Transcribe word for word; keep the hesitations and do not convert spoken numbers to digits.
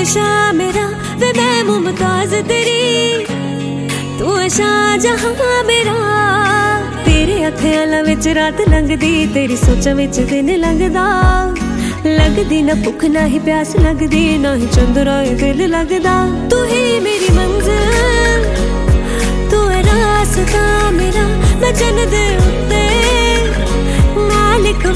शाह मेरा वे मैं मुमताज तेरी, तू है शाहजहां मेरा। तेरे अखियां विच रात लंघदी, तेरी सोचां विच दिन लंघदा। लगदी ना भुख ना ही प्यास लगदी, ना ही चंद्रा दिल लगदा। तू ही मेरी मंग